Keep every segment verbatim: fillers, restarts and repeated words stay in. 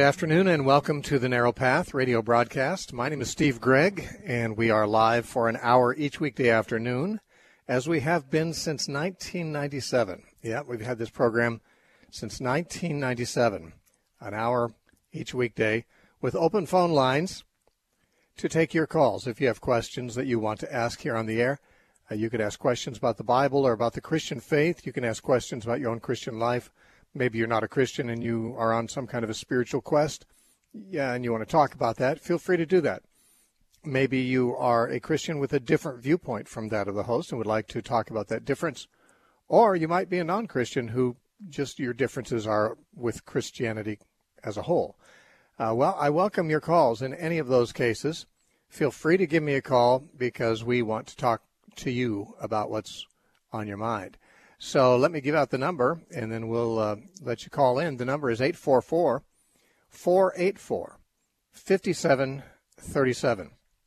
afternoon and welcome to the Narrow Path radio broadcast. My name is Steve Gregg, and we are live for an hour each weekday afternoon, as we have been since nineteen ninety-seven. Yeah, we've had this program since nineteen ninety-seven, an hour each weekday with open phone lines to take your calls. If you have questions that you want to ask here on the air, uh, you could ask questions about the Bible or about the Christian faith. You can ask questions about your own Christian life. Maybe you're not a Christian and you are on some kind of a spiritual quest, yeah, and you want to talk about that. Feel free to do that. Maybe you are a Christian with a different viewpoint from that of the host and would like to talk about that difference. Or you might be a non-Christian who just your differences are with Christianity as a whole. Uh, well, I welcome your calls in any of those cases. Feel free to give me a call because we want to talk to you about what's on your mind. So let me give out the number, and then we'll uh, let you call in. The number is eight four four, four eight four, five seven three seven.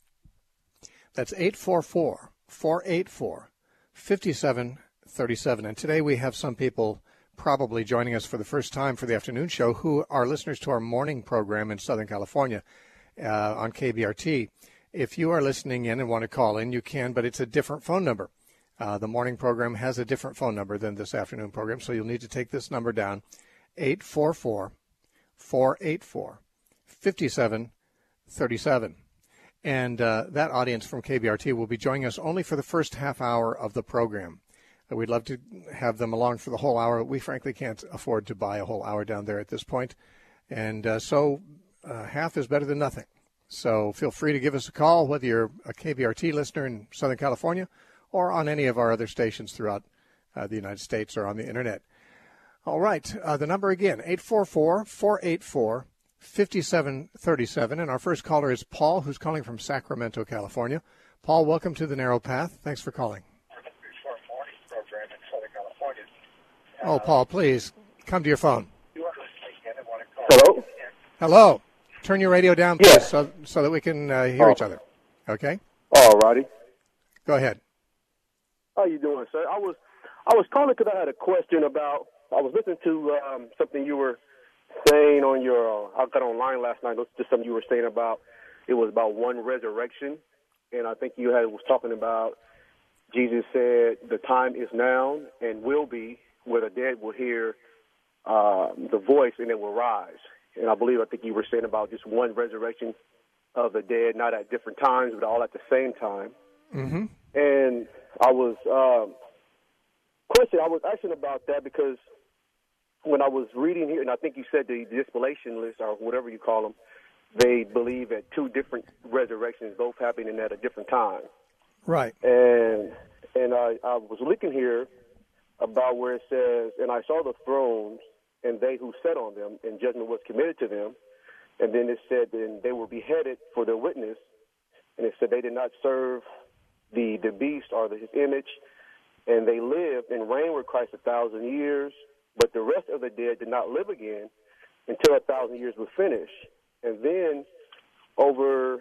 That's eight four four, four eight four, five seven three seven. And today we have some people probably joining us for the first time for the afternoon show who are listeners to our morning program in Southern California uh, on K B R T. If you are listening in and want to call in, you can, but it's a different phone number. Uh, the morning program has a different phone number than this afternoon program, so you'll need to take this number down, eight four four, four eight four, five seven three seven. And uh, that audience from K B R T will be joining us only for the first half hour of the program. Uh, we'd love to have them along for the whole hour. We frankly can't afford to buy a whole hour down there at this point. And uh, so uh, half is better than nothing. So feel free to give us a call, whether you're a K B R T listener in Southern California or on any of our other stations throughout uh, the United States or on the Internet. All right, uh, the number again, eight four four, four eight four, five seven three seven. And our first caller is Paul, who's calling from Sacramento, California. Paul, welcome to the Narrow Path. Thanks for calling. Oh, Paul, please come to your phone. Hello? Hello. Turn your radio down, please, Yes. so, so that we can uh, hear oh. each other. Okay? All righty. Go ahead. How you doing, sir? I was I was calling because I had a question about, I was listening to um, something you were saying on your, uh, I got online last night, listened to something you were saying about, it was about one resurrection, and I think you had was talking about, Jesus said, the time is now and will be where the dead will hear uh, the voice and it will rise. And I believe, I think you were saying about just one resurrection of the dead, not at different times, but all at the same time. Mm-hmm. And I was, um, question, I was asking about that because when I was reading here, and I think you said the dispensationalists or whatever you call them, they believe at two different resurrections, both happening at a different time. Right. And and I, I was looking here about where it says, and I saw the thrones and they who sat on them, and judgment was committed to them. And then it said, then they were beheaded for their witness. And it said they did not serve the, the beast or the, his image, and they lived and reigned with Christ a thousand years, but the rest of the dead did not live again until a thousand years were finished. And then over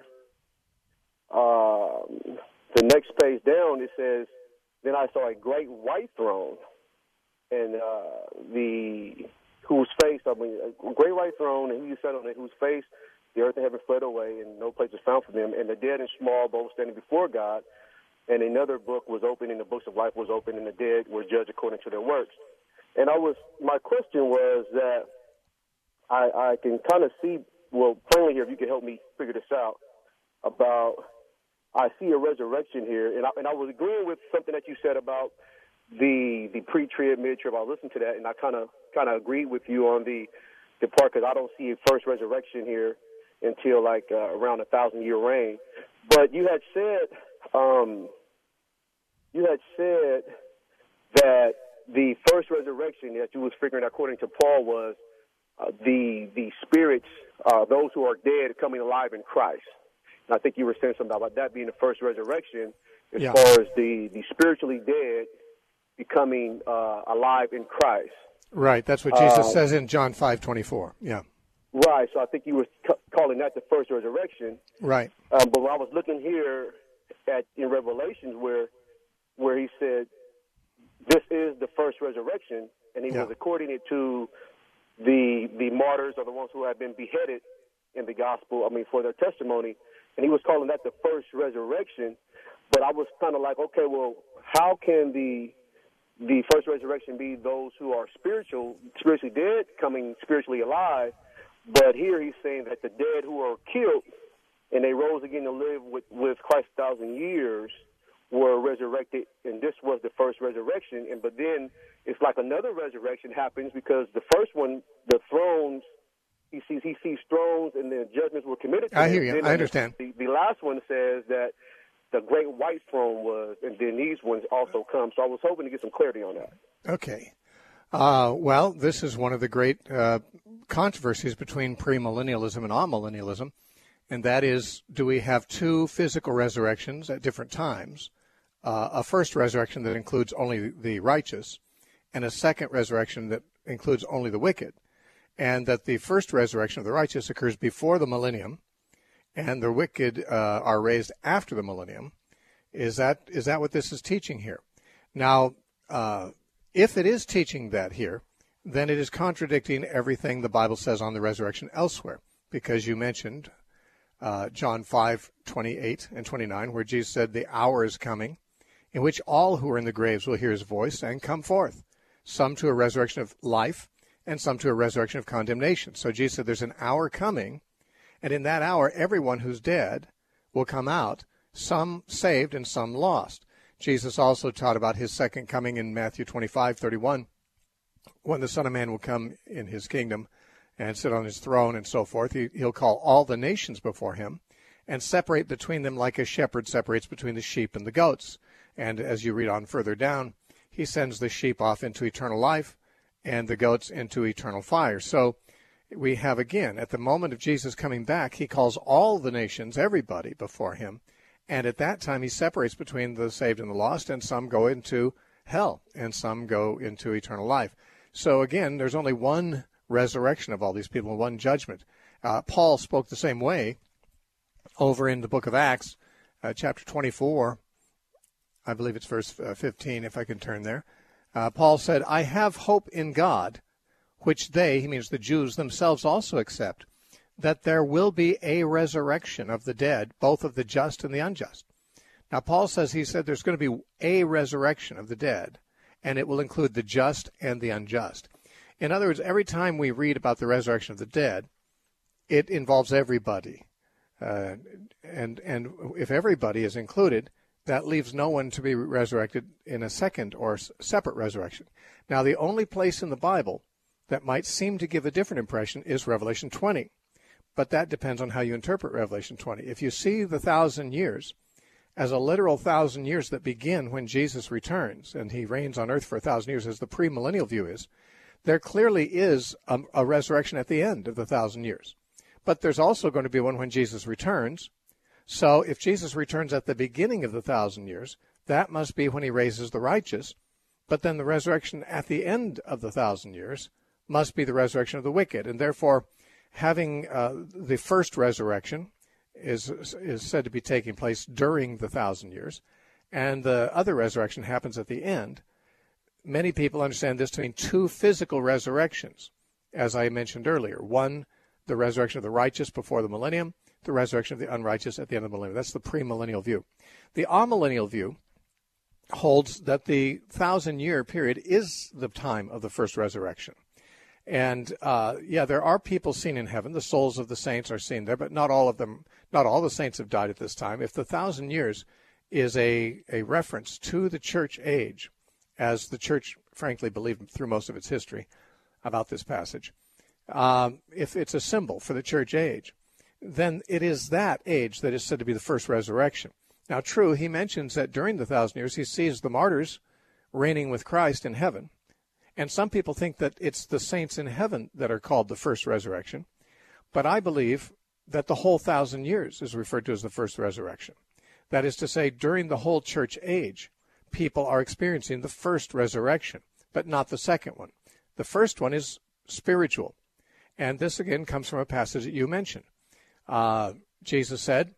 uh, the next page down, it says, then I saw a great white throne, and uh, the whose face, I mean, a great white throne, and he sat on it, whose face the earth and heaven fled away, and no place was found for them, and the dead and small both standing before God. And another book was opened, and the books of life was opened, and the dead were judged according to their works. And I was, my question was that I, I can kind of see, well, plainly here, if you could help me figure this out, about I see a resurrection here, and I, and I was agreeing with something that you said about the the pre-trib, mid-trib. I listened to that, and I kind of kind of agreed with you on the the part because I don't see a first resurrection here until like uh, around a thousand-year reign. But you had said. Um, you had said that the first resurrection that you was figuring, according to Paul, was uh, the the spirits, uh, those who are dead, coming alive in Christ. And I think you were saying something about that being the first resurrection, as yeah. far as the, the spiritually dead becoming uh, alive in Christ. Right. That's what Jesus uh, says in John five twenty-four. Yeah. Right. So I think you were c- calling that the first resurrection. Right. Um, but when I was looking here at in Revelations where where he said this is the first resurrection, and he yeah. was according it to the the martyrs are the ones who have been beheaded in the gospel, I mean, for their testimony. And he was calling that the first resurrection. But I was kind of like, okay, well, how can the the first resurrection be those who are spiritual, spiritually dead, coming spiritually alive? But here he's saying that the dead who are killed and they rose again to live with, with Christ a thousand years were resurrected, and this was the first resurrection. And but then it's like another resurrection happens, because the first one, the thrones, he sees he sees thrones and the judgments were committed to I them. hear you. Then I understand. The, the last one says that the great white throne was, and then these ones also come. So I was hoping to get some clarity on that. Okay. Uh, well, this is one of the great uh, controversies between premillennialism and amillennialism, and that is, do we have two physical resurrections at different times, uh, a first resurrection that includes only the righteous, and a second resurrection that includes only the wicked, and that the first resurrection of the righteous occurs before the millennium, and the wicked uh, are raised after the millennium? Is that is that what this is teaching here? Now, uh, if it is teaching that here, then it is contradicting everything the Bible says on the resurrection elsewhere, because you mentioned uh, John five twenty-eight and twenty-nine, where Jesus said, "The hour is coming in which all who are in the graves will hear his voice and come forth, some to a resurrection of life and some to a resurrection of condemnation." So Jesus said there's an hour coming, and in that hour everyone who's dead will come out, some saved and some lost. Jesus also taught about his second coming in Matthew twenty-five thirty-one, when the Son of Man will come in his kingdom and sit on his throne and so forth. He, he'll call all the nations before him and separate between them like a shepherd separates between the sheep and the goats. And as you read on further down, he sends the sheep off into eternal life and the goats into eternal fire. So we have, again, at the moment of Jesus coming back, he calls all the nations, everybody, before him. And at that time, he separates between the saved and the lost, and some go into hell, and some go into eternal life. So again, there's only one resurrection of all these people, one judgment. Uh, Paul spoke the same way over in the book of Acts, uh, chapter twenty-four. I believe it's verse fifteen, if I can turn there. Uh, Paul said, "I have hope in God, which they," he means the Jews themselves, "also accept, that there will be a resurrection of the dead, both of the just and the unjust." Now, Paul says, he said there's going to be a resurrection of the dead, and it will include the just and the unjust. In other words, every time we read about the resurrection of the dead, it involves everybody. Uh, and and if everybody is included, that leaves no one to be resurrected in a second or separate resurrection. Now, the only place in the Bible that might seem to give a different impression is Revelation twenty. But that depends on how you interpret Revelation twenty. If you see the thousand years as a literal thousand years that begin when Jesus returns and he reigns on earth for a thousand years, as the premillennial view is, there clearly is a, a resurrection at the end of the thousand years. But there's also going to be one when Jesus returns. So if Jesus returns at the beginning of the thousand years, that must be when he raises the righteous. But then the resurrection at the end of the thousand years must be the resurrection of the wicked. And therefore, having uh, the first resurrection is is said to be taking place during the thousand years, and the other resurrection happens at the end. Many people understand this to mean two physical resurrections, as I mentioned earlier. One, the resurrection of the righteous before the millennium, the resurrection of the unrighteous at the end of the millennium. That's the premillennial view. The amillennial view holds that the thousand-year period is the time of the first resurrection. And, uh, yeah, there are people seen in heaven. The souls of the saints are seen there, but not all of them, not all the saints have died at this time. If the thousand years is a, a reference to the church age, as the church, frankly, believed through most of its history about this passage, um, if it's a symbol for the church age, then it is that age that is said to be the first resurrection. Now, true, he mentions that during the thousand years he sees the martyrs reigning with Christ in heaven. And some people think that it's the saints in heaven that are called the first resurrection. But I believe that the whole thousand years is referred to as the first resurrection. That is to say, during the whole church age, people are experiencing the first resurrection, but not the second one. The first one is spiritual. And this, again, comes from a passage that you mentioned. Uh, Jesus said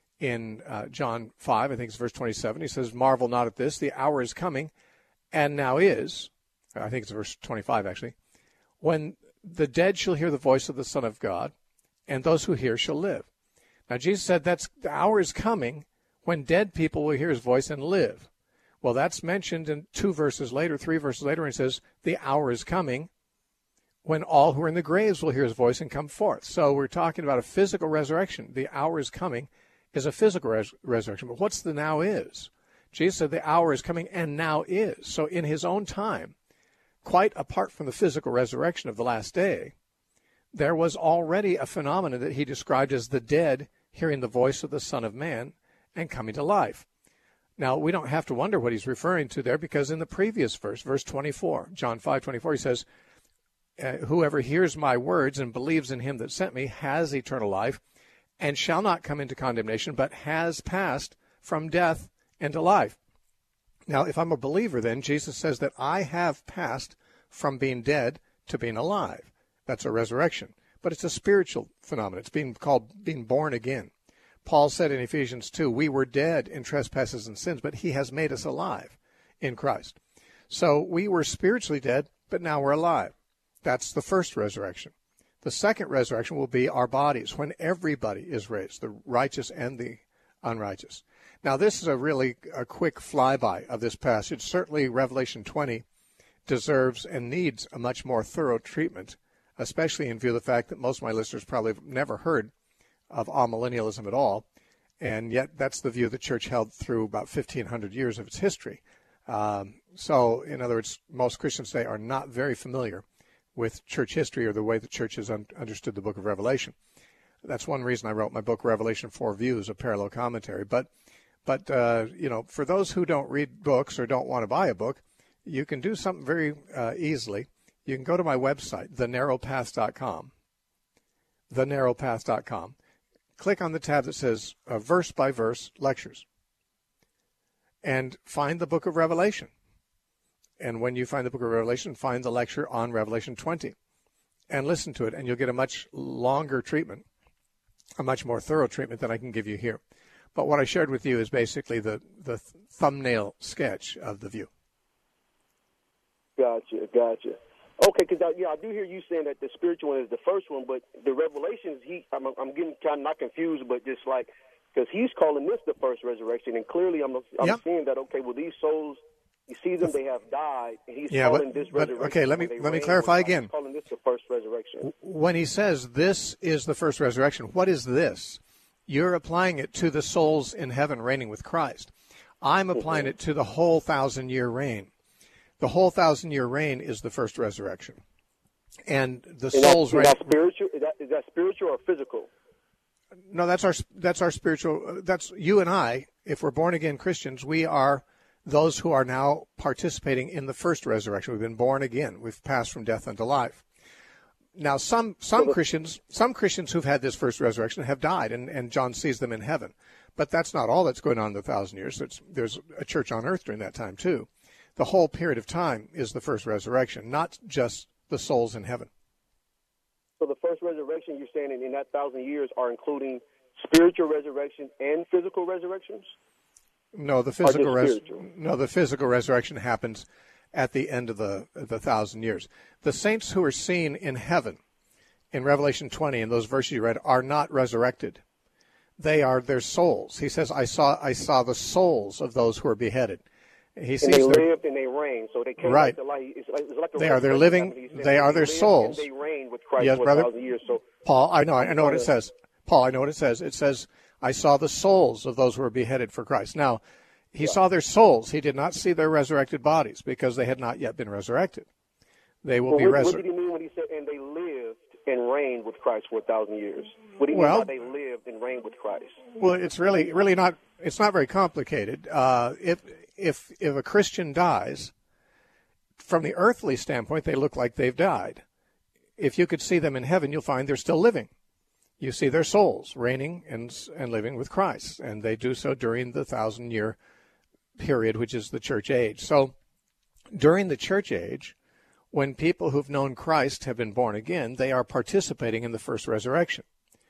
in uh, John five, I think it's verse twenty-seven, he says, "Marvel not at this, the hour is coming, and now is," I think it's verse twenty-five, actually, "when the dead shall hear the voice of the Son of God, and those who hear shall live. Now, Jesus said that's the hour is coming when dead people will hear his voice and live. Well, that's mentioned in two verses later, three verses later, and it says the hour is coming when all who are in the graves will hear his voice and come forth. So we're talking about a physical resurrection. The hour is coming is a physical res- resurrection. But what's the now is? Jesus said the hour is coming and now is. So in his own time, quite apart from the physical resurrection of the last day, there was already a phenomenon that he described as the dead hearing the voice of the Son of Man and coming to life. Now, we don't have to wonder what he's referring to there, because in the previous verse, verse twenty-four, John five twenty-four, he says, Uh, whoever hears my words and believes in him that sent me has eternal life and shall not come into condemnation, but has passed from death into life. Now, if I'm a believer, then Jesus says that I have passed from being dead to being alive. That's a resurrection. But it's a spiritual phenomenon. It's being called being born again. Paul said in Ephesians two, we were dead in trespasses and sins, but he has made us alive in Christ. So we were spiritually dead, but now we're alive. That's the first resurrection. The second resurrection will be our bodies, when everybody is raised, the righteous and the unrighteous. Now, this is a really a quick flyby of this passage. Certainly, Revelation twenty deserves and needs a much more thorough treatment, especially in view of the fact that most of my listeners probably have never heard of amillennialism at all, and yet that's the view the church held through about fifteen hundred years of its history. Um, so, in other words, most Christians today are not very familiar with church history or the way the church has un- understood the book of Revelation. That's one reason I wrote my book, Revelation Four Views, a parallel commentary. But, but uh, you know, for those who don't read books or don't want to buy a book, you can do something very uh, easily. You can go to my website, the narrow path dot com, the narrow path dot com. Click on the tab that says uh, verse-by-verse lectures, and find the book of Revelation. And when you find the book of Revelation, find the lecture on Revelation twenty and listen to it, and you'll get a much longer treatment, a much more thorough treatment than I can give you here. But what I shared with you is basically the, the thumbnail sketch of the view. Gotcha, gotcha. Okay, because I, yeah, I do hear you saying that the spiritual one is the first one, but the Revelations, he, I'm, I'm getting kind of not confused, but just like, because he's calling this the first resurrection, and clearly I'm, I'm yep. seeing that, okay, well, these souls, you see them, they have died, and he's yeah, calling but, this but, resurrection. Okay, let me let me clarify again. He's calling this the first resurrection. When he says this is the first resurrection, what is this? You're applying it to the souls in heaven reigning with Christ. I'm applying mm-hmm. it to the whole thousand-year reign. The whole thousand-year reign is the first resurrection. And the and souls that, reign. Is that spiritual? Is that, is that spiritual or physical? No, that's our that's our spiritual. That's you and I. If we're born again Christians, we are those who are now participating in the first resurrection. We've been born again. We've passed from death unto life. Now, some some Christians, some Christians who've had this first resurrection have died, and, and John sees them in heaven. But that's not all that's going on in the thousand years. It's, there's a church on earth during that time too. The whole period of time is the first resurrection, not just the souls in heaven. So the first resurrection, you're saying in, in that thousand years are including spiritual resurrection and physical resurrections? No, the physical res- no, the physical resurrection happens at the end of the the thousand years. The saints who are seen in heaven in Revelation twenty, in those verses you read, are not resurrected. They are their souls. He says, "I saw I saw the souls of those who are beheaded." He sees and they their, lived and they reigned, so they came right. back to life. It's like, it's like a they are their living. They are their souls. And they reigned with Christ yes, for brother. a thousand years. So, Paul, I know, I know what it says. Paul, I know what it says. It says, "I saw the souls of those who were beheaded for Christ." Now, he yeah. saw their souls. He did not see their resurrected bodies because they had not yet been resurrected. They will well, be what, resurrected. What did he mean when he said, "And they lived and reigned with Christ for a thousand years"? What do you well, mean by they lived and reigned with Christ? Well, it's really, really not. It's not very complicated. Uh, if if if a Christian dies, from the earthly standpoint, they look like they've died. If you could see them in heaven, you'll find they're still living. You see their souls reigning and and living with Christ, and they do so during the thousand-year period, which is the church age. So, during the church age, when people who've known Christ have been born again, they are participating in the first resurrection.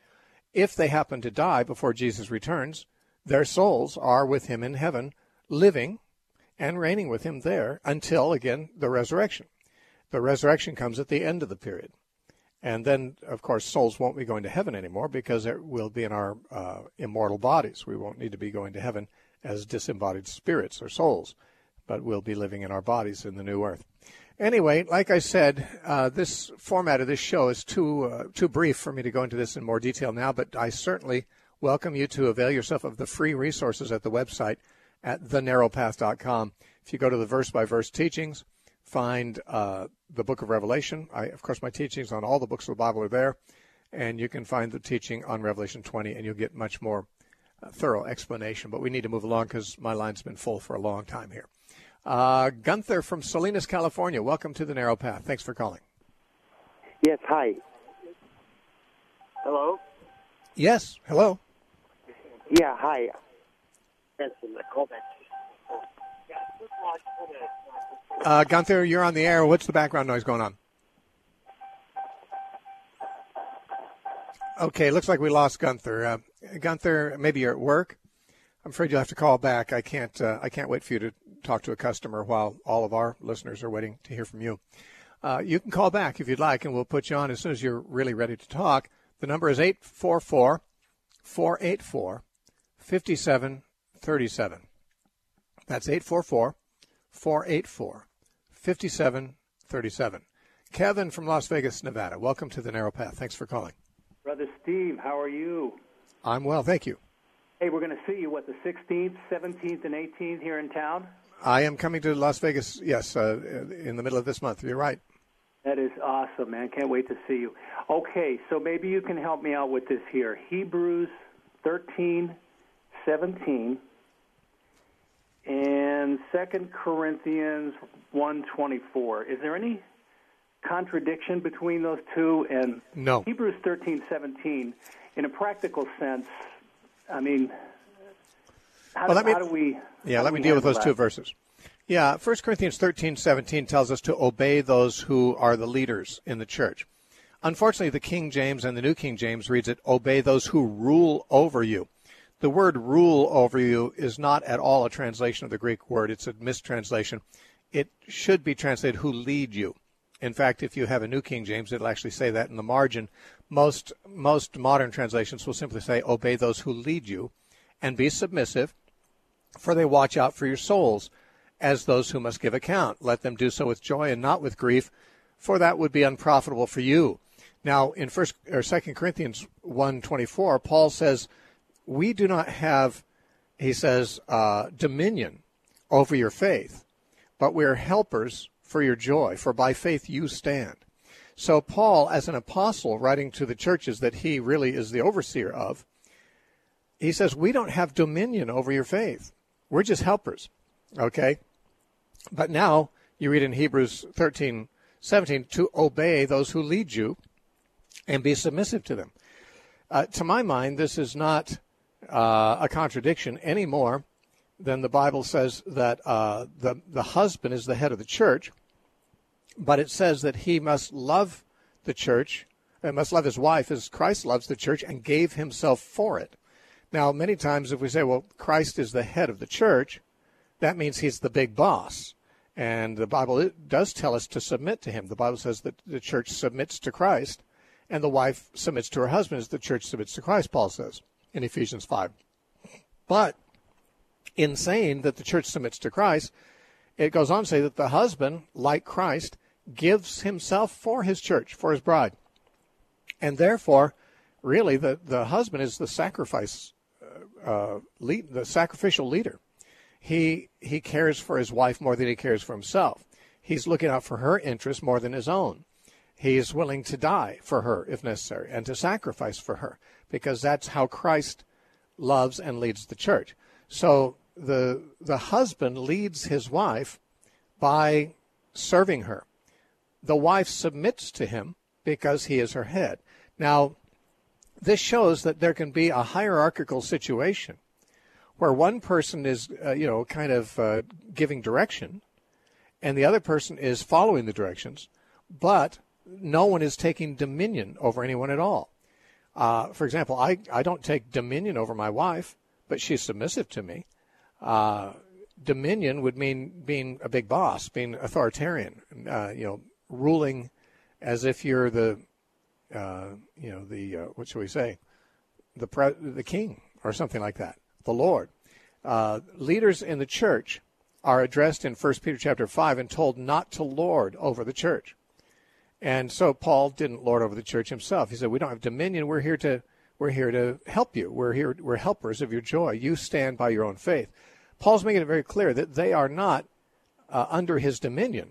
If they happen to die before Jesus returns, their souls are with him in heaven, living and reigning with him there until, again, the resurrection. The resurrection comes at the end of the period. And then, of course, souls won't be going to heaven anymore because it will be in our uh, immortal bodies. We won't need to be going to heaven as disembodied spirits or souls, but we'll be living in our bodies in the new earth. Anyway, like I said, uh, this format of this show is too uh, too brief for me to go into this in more detail now, but I certainly welcome you to avail yourself of the free resources at the website at the narrow path dot com. If you go to the verse-by-verse teachings, find uh, the book of Revelation. I, of course, my teachings on all the books of the Bible are there, and you can find the teaching on Revelation twenty, and you'll get much more uh, thorough explanation. But we need to move along because my line's been full for a long time here. Uh, Gunther from Salinas, California. Welcome to the Narrow Path. Thanks for calling. Yes, hi. Hello? Yes, hello. Yeah, hi. Uh, Gunther, you're on the air. What's the background noise going on? Okay, looks like we lost Gunther. Uh, Gunther, maybe you're at work. I'm afraid you'll have to call back. I can't. Uh, I can't wait for you to talk to a customer while all of our listeners are waiting to hear from you. Uh, you can call back if you'd like, and we'll put you on as soon as you're really ready to talk. The number is eight four four, four eight four, five seven three seven. That's eight four four, four eight four, five seven three seven. Kevin from Las Vegas, Nevada. Welcome to the Narrow Path. Thanks for calling. Brother Steve, how are you? I'm well, thank you. Hey, we're going to see you, what, the sixteenth, seventeenth, and eighteenth here in town? I am coming to Las Vegas, yes, uh, in the middle of this month. You're right. That is awesome, man. Can't wait to see you. Okay, so maybe you can help me out with this here. Hebrews thirteen, seventeen, and Second Corinthians one twenty-four. Is there any contradiction between those two? And no. Hebrews thirteen, seventeen, in a practical sense, I mean, how, well, do, me, how do we... Yeah, let me deal with those that? two verses. Yeah, First Corinthians thirteen, seventeen tells us to obey those who are the leaders in the church. Unfortunately, the King James and the New King James reads it, obey those who rule over you. The word rule over you is not at all a translation of the Greek word. It's a mistranslation. It should be translated who lead you. In fact, if you have a New King James, it'll actually say that in the margin. Most most modern translations will simply say, obey those who lead you, and be submissive, for they watch out for your souls, as those who must give account. Let them do so with joy and not with grief, for that would be unprofitable for you. Now, in First or Second Corinthians one twenty-four, Paul says, we do not have, he says, uh, dominion over your faith, but we are helpers for your joy, for by faith you stand. So Paul, as an apostle, writing to the churches that he really is the overseer of, he says, we don't have dominion over your faith. We're just helpers, okay? But now you read in Hebrews thirteen, seventeen, to obey those who lead you and be submissive to them. Uh, to my mind, this is not uh, a contradiction any more than the Bible says that uh, the, the husband is the head of the church, but it says that he must love the church, and must love his wife as Christ loves the church and gave himself for it. Now, many times if we say, well, Christ is the head of the church, that means he's the big boss. And the Bible it does tell us to submit to him. The Bible says that the church submits to Christ, and the wife submits to her husband as the church submits to Christ, Paul says in Ephesians five. But in saying that the church submits to Christ, it goes on to say that the husband, like Christ, gives himself for his church, for his bride. And therefore, really, the, the husband is the sacrifice, uh, uh, lead, the sacrificial leader. He he cares for his wife more than he cares for himself. He's looking out for her interests more than his own. He is willing to die for her, if necessary, and to sacrifice for her, because that's how Christ loves and leads the church. So the the husband leads his wife by serving her. The wife submits to him because he is her head. Now, this shows that there can be a hierarchical situation where one person is, uh, you know, kind of uh, giving direction, and the other person is following the directions, but no one is taking dominion over anyone at all. Uh, for example, I, I don't take dominion over my wife, but she's submissive to me. Uh, dominion would mean being a big boss, being authoritarian, uh, you know, ruling as if you're the uh, you know, the uh, what shall we say, the pre- the king or something like that, the Lord. Uh, leaders in the church are addressed in First Peter chapter five and told not to lord over the church. And so Paul didn't lord over the church himself. He said, "We don't have dominion. We're here to we're here to help you. We're here. We're helpers of your joy. You stand by your own faith." Paul's making it very clear that they are not uh, under his dominion.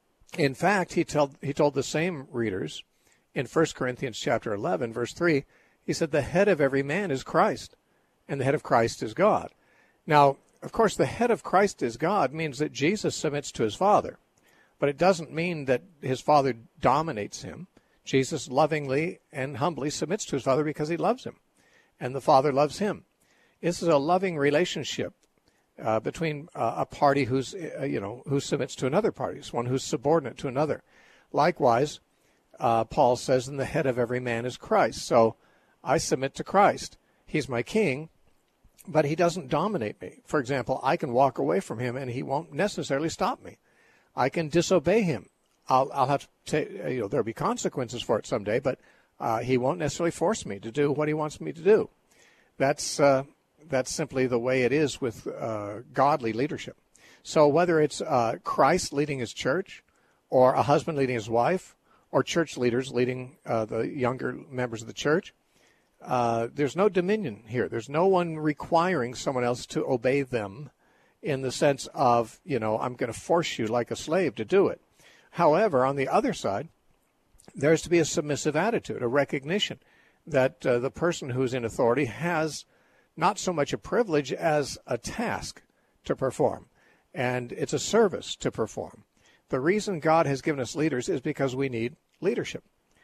In fact, he told he told the same readers in First Corinthians chapter eleven, verse three. He said, "The head of every man is Christ, and the head of Christ is God." Now, of course, the head of Christ is God means that Jesus submits to his Father. But it doesn't mean that his Father dominates him. Jesus lovingly and humbly submits to his Father because he loves him, and the Father loves him. This is a loving relationship uh, between uh, a party who's, uh, you know, who submits to another party. It's one who's subordinate to another. Likewise, uh, Paul says, "And the head of every man is Christ." So I submit to Christ. He's my king, but he doesn't dominate me. For example, I can walk away from him, and he won't necessarily stop me. I can disobey him. I'll, I'll have to, take, you know, there'll be consequences for it someday, but uh, he won't necessarily force me to do what he wants me to do. That's uh, that's simply the way it is with uh, godly leadership. So whether it's uh, Christ leading his church, or a husband leading his wife, or church leaders leading uh, the younger members of the church, uh, there's no dominion here. There's no one requiring someone else to obey them in the sense of, you know, I'm going to force you like a slave to do it. However, on the other side, there's to be a submissive attitude, a recognition that uh, the person who's in authority has not so much a privilege as a task to perform, and it's a service to perform. The reason God has given us leaders is because we need leadership.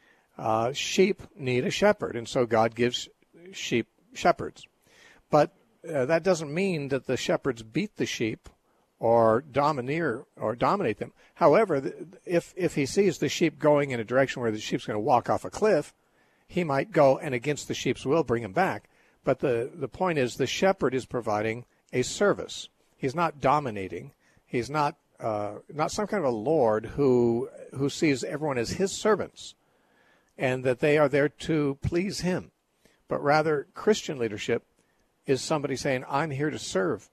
Uh, sheep need a shepherd, and so God gives sheep shepherds. But uh, that doesn't mean that the shepherds beat the sheep or domineer or dominate them. However, if if he sees the sheep going in a direction where the sheep's going to walk off a cliff, he might go and against the sheep's will bring him back. But the, the point is the shepherd is providing a service. He's not dominating. He's not uh, not some kind of a lord who who sees everyone as his servants and that they are there to please him. But rather, Christian leadership is somebody saying, I'm here to serve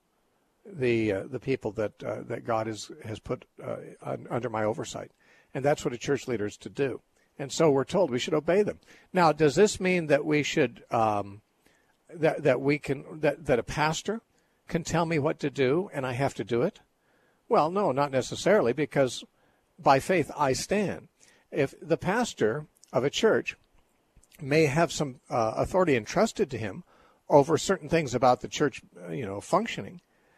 the uh, the people that uh, that God has, has put uh, under my oversight. And that's what a church leader is to do. And so we're told we should obey them. Now, does this mean that we should, um, that that we can, that, that a pastor can tell me what to do and I have to do it? Well, no, not necessarily, because by faith I stand. If the pastor of a church may have some uh, authority entrusted to him over certain things about the church, you know, functioning,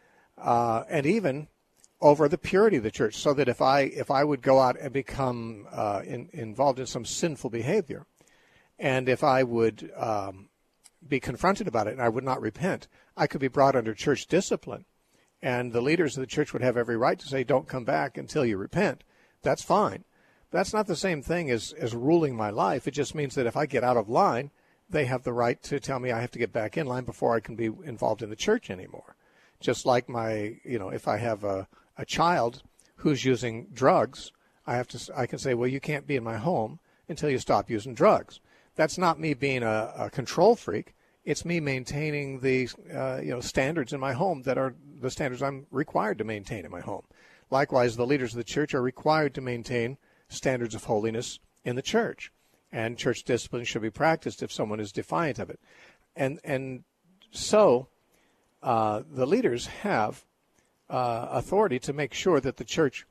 uh, and even over the purity of the church, so that if I if I would go out and become uh, in, involved in some sinful behavior, and if I would um, be confronted about it and I would not repent, I could be brought under church discipline, and the leaders of the church would have every right to say, don't come back until you repent. That's fine. That's not the same thing as, as ruling my life. It just means that if I get out of line, they have the right to tell me I have to get back in line before I can be involved in the church anymore. Just like my, you know, if I have a, a child who's using drugs, I have to, I can say, well, you can't be in my home until you stop using drugs. That's not me being a, a control freak. It's me maintaining the, uh, you know, standards in my home that are the standards I'm required to maintain in my home. Likewise, the leaders of the church are required to maintain standards of holiness in the church, and church discipline should be practiced if someone is defiant of it. And and so uh, the leaders have uh, authority to make sure that the church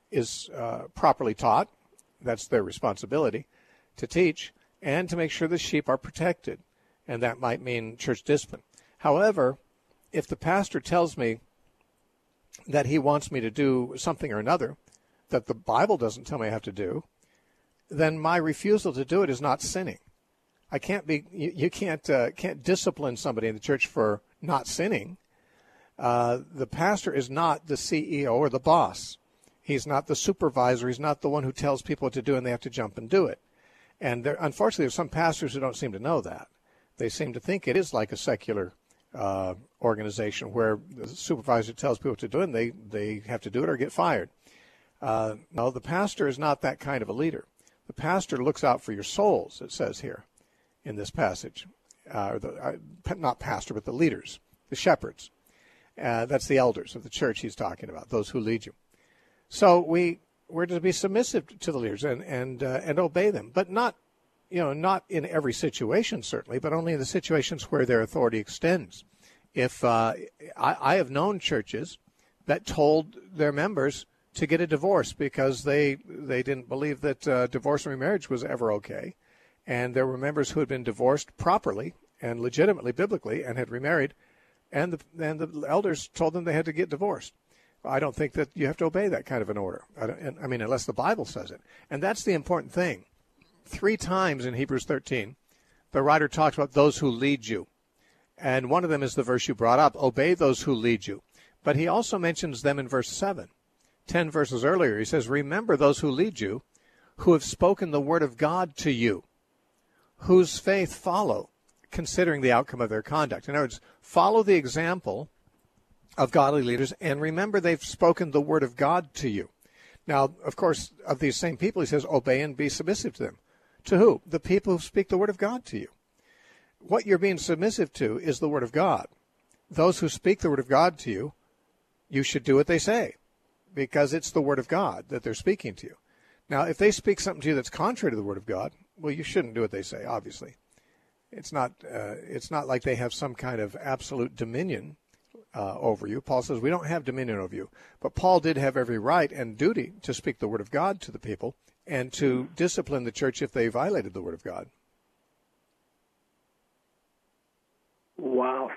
is uh, properly taught. That's their responsibility to teach, and to make sure the sheep are protected. And that might mean church discipline. However, if the pastor tells me that he wants me to do something or another that the Bible doesn't tell me I have to do, then my refusal to do it is not sinning. I can't be. You, you can't uh, can't discipline somebody in the church for not sinning. Uh, the pastor is not the C E O or the boss. He's not the supervisor. He's not the one who tells people what to do and they have to jump and do it. And there, unfortunately, there's some pastors who don't seem to know that. They seem to think it is like a secular uh, organization where the supervisor tells people what to do and they, they have to do it or get fired. Uh, no, the pastor is not that kind of a leader. The pastor looks out for your souls, it says here in this passage. Uh, or the, uh, not pastor, but the leaders, the shepherds. Uh, that's the elders of the church he's talking about, those who lead you. So we, we're to be submissive to the leaders and, and, uh, and obey them, but not, you know, not in every situation, certainly, but only in the situations where their authority extends. If uh, I, I have known churches that told their members to get a divorce because they they didn't believe that uh, divorce and remarriage was ever okay, and there were members who had been divorced properly and legitimately, biblically, and had remarried, and the and the elders told them they had to get divorced. I don't think that you have to obey that kind of an order. I, don't, I mean, unless the Bible says it, and that's the important thing. Three times in Hebrews thirteen, the writer talks about those who lead you. And one of them is the verse you brought up, obey those who lead you. But he also mentions them in verse seven. Ten verses earlier, he says, remember those who lead you, who have spoken the word of God to you, whose faith follow, considering the outcome of their conduct. In other words, follow the example of godly leaders, and remember they've spoken the word of God to you. Now, of course, of these same people, he says, obey and be submissive to them. To who? The people who speak the word of God to you. What you're being submissive to is the word of God. Those who speak the word of God to you, you should do what they say, because it's the word of God that they're speaking to you. Now, if they speak something to you that's contrary to the word of God, well, you shouldn't do what they say, obviously. It's not, uh, it's not like they have some kind of absolute dominion uh, over you. Paul says we don't have dominion over you. But Paul did have every right and duty to speak the word of God to the people and to discipline the church if they violated the word of God. Wow,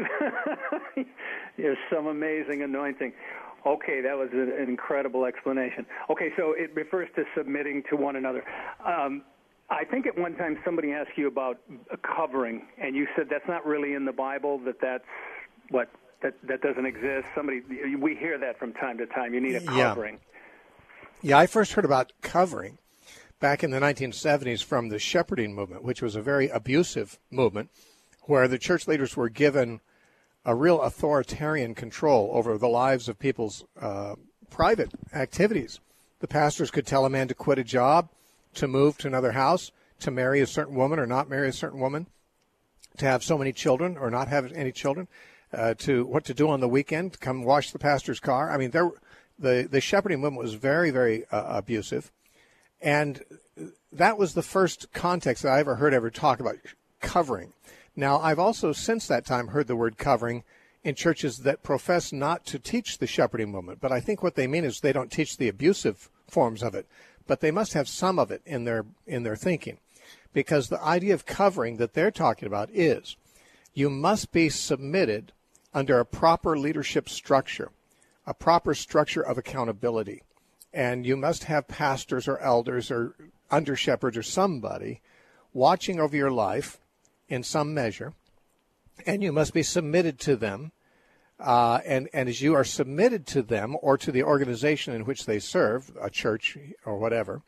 Steve. There's some amazing anointing. Okay, that was an incredible explanation. Okay, so it refers to submitting to one another. Um, I think at one time somebody asked you about covering, and you said that's not really in the Bible, that that's what that, that doesn't exist. Somebody, we hear that from time to time. You need a covering. Yeah. Yeah, I first heard about covering back in the nineteen seventies from the shepherding movement, which was a very abusive movement where the church leaders were given a real authoritarian control over the lives of people's uh, private activities. The pastors could tell a man to quit a job, to move to another house, to marry a certain woman or not marry a certain woman, to have so many children or not have any children, uh, to what to do on the weekend, to come wash the pastor's car. I mean, there The, the shepherding movement was very, very uh, abusive. And that was the first context that I ever heard ever talk about covering. Now, I've also since that time heard the word covering in churches that profess not to teach the shepherding movement. But I think what they mean is they don't teach the abusive forms of it. But they must have some of it in their in their thinking. Because the idea of covering that they're talking about is you must be submitted under a proper leadership structure, a proper structure of accountability. And you must have pastors or elders or under shepherds or somebody watching over your life in some measure, and you must be submitted to them. Uh, and, and as you are submitted to them or to the organization in which they serve, a church or whatever,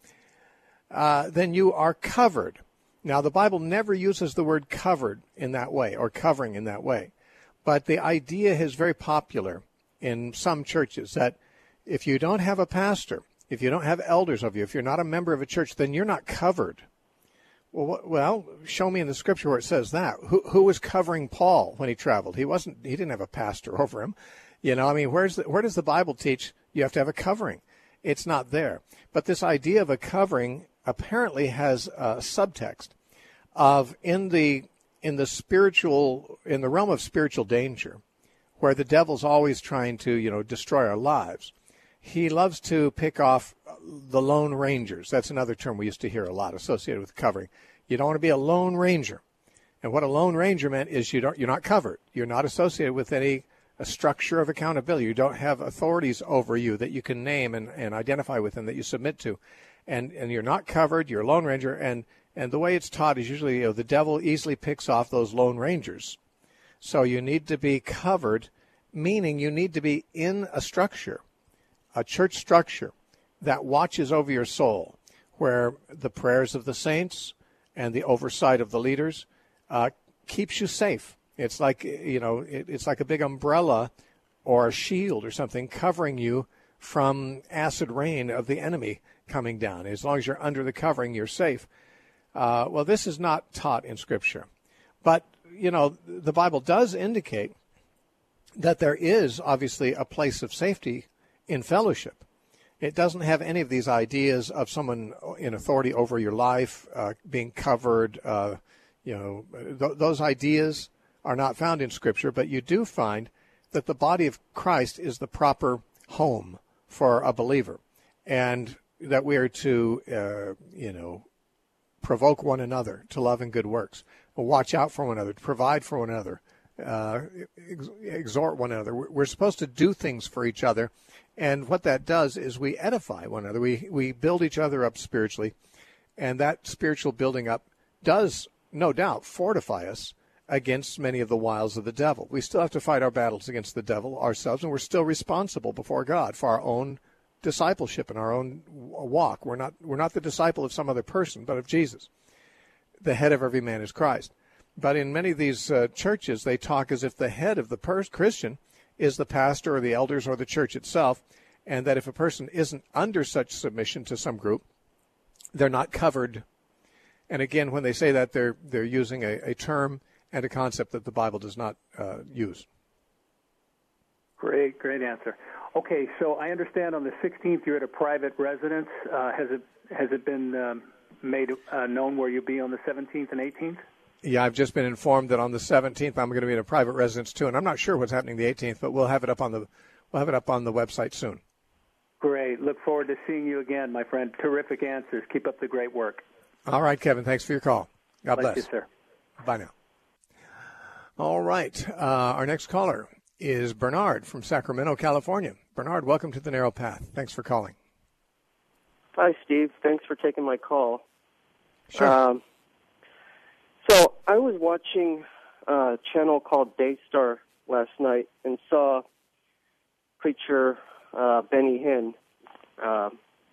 uh, then you are covered. Now, the Bible never uses the word covered in that way or covering in that way. But the idea is very popular in some churches that if you don't have a pastor, if you don't have elders of you, if you're not a member of a church, then you're not covered. Well, well, show me in the scripture where it says that. Who, who was covering Paul when he traveled? He wasn't. He didn't have a pastor over him. You know, I mean, where's the, where does the Bible teach you have to have a covering? It's not there. But this idea of a covering apparently has a subtext of in the in the spiritual in the realm of spiritual danger, where the devil's always trying to, you know, destroy our lives. He loves to pick off the Lone Rangers. That's another term we used to hear a lot associated with covering. You don't want to be a Lone Ranger. And what a Lone Ranger meant is you don't, you're not covered. You're not associated with any a structure of accountability. You don't have authorities over you that you can name and, and identify with and that you submit to. And and you're not covered. You're a Lone Ranger. And, and the way it's taught is usually, you know, the devil easily picks off those Lone Rangers. So you need to be covered, meaning you need to be in a structure, a church structure that watches over your soul, where the prayers of the saints and the oversight of the leaders uh, keeps you safe. It's like, you know, it, it's like a big umbrella or a shield or something covering you from acid rain of the enemy coming down. As long as you're under the covering, you're safe. Uh, well, this is not taught in Scripture. But, you know, the Bible does indicate that there is obviously a place of safety in fellowship. It doesn't have any of these ideas of someone in authority over your life, uh, being covered. Uh, you know, th- those ideas are not found in Scripture, but you do find that the body of Christ is the proper home for a believer, and that we are to, uh, you know, provoke one another to love and good works, watch out for one another, provide for one another, uh, ex- exhort one another. We're supposed to do things for each other. And what that does is we edify one another. We we build each other up spiritually, and that spiritual building up does, no doubt, fortify us against many of the wiles of the devil. We still have to fight our battles against the devil ourselves, and we're still responsible before God for our own discipleship and our own walk. We're not we're not the disciple of some other person, but of Jesus. The head of every man is Christ. But in many of these uh, churches, they talk as if the head of the per- Christian is the pastor or the elders or the church itself, and that if a person isn't under such submission to some group, they're not covered. And again, when they say that, they're they're using a, a term and a concept that the Bible does not uh, use. Great, great answer. Okay, so I understand on the sixteenth you're at a private residence. Uh, has it has it been um, made uh, known where you'll be on the seventeenth and eighteenth? Yeah, I've just been informed that on the seventeenth I'm going to be in a private residence too, and I'm not sure what's happening the eighteenth, but we'll have it up on the we'll have it up on the website soon. Great. Look forward to seeing you again, my friend. Terrific answers. Keep up the great work. All right, Kevin. Thanks for your call. God Thank bless. you, sir. Bye now. All right. Uh, our next caller is Bernard from Sacramento, California. Bernard, welcome to the Narrow Path. Thanks for calling. Hi, Steve. Thanks for taking my call. Sure. Um, so I was watching a channel called Daystar last night and saw preacher uh, Benny Hinn. Uh,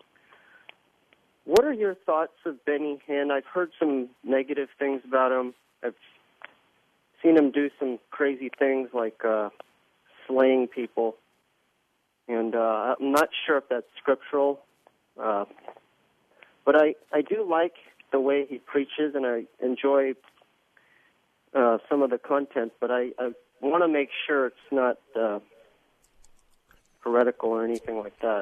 what are your thoughts of Benny Hinn? I've heard some negative things about him. I've seen him do some crazy things like uh, slaying people. And uh, I'm not sure if that's scriptural. Uh, but I, I do like the way he preaches, and I enjoy uh, some of the content, but I, I want to make sure it's not uh, heretical or anything like that.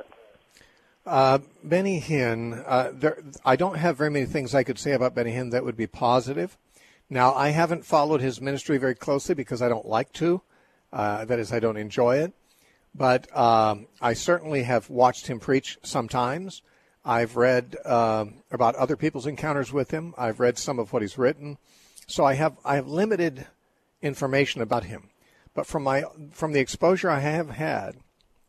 Uh, Benny Hinn, uh, there, I don't have very many things I could say about Benny Hinn that would be positive. Now, I haven't followed his ministry very closely because I don't like to. Uh, that is, I don't enjoy it. But um, I certainly have watched him preach sometimes. I've read uh, about other people's encounters with him. I've read some of what he's written. So I have I have limited information about him. But from my from the exposure I have had,